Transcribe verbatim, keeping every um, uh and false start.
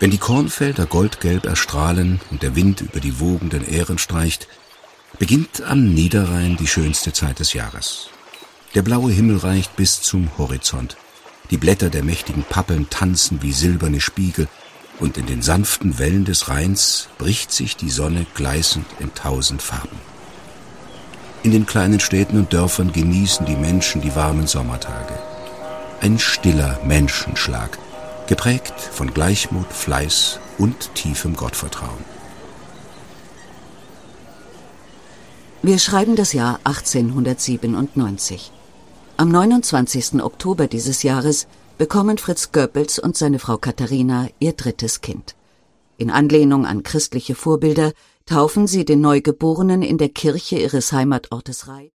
Wenn die Kornfelder goldgelb erstrahlen und der Wind über die wogenden Ähren streicht, beginnt am Niederrhein die schönste Zeit des Jahres. Der blaue Himmel reicht bis zum Horizont. Die Blätter der mächtigen Pappeln tanzen wie silberne Spiegel und in den sanften Wellen des Rheins bricht sich die Sonne gleißend in tausend Farben. In den kleinen Städten und Dörfern genießen die Menschen die warmen Sommertage. Ein stiller Menschenschlag, geprägt von Gleichmut, Fleiß und tiefem Gottvertrauen. Wir schreiben das Jahr achtzehnhundertsiebenundneunzig. Am neunundzwanzigsten Oktober dieses Jahres bekommen Fritz Goebbels und seine Frau Katharina ihr drittes Kind. In Anlehnung an christliche Vorbilder taufen sie den Neugeborenen in der Kirche ihres Heimatortes Rhein.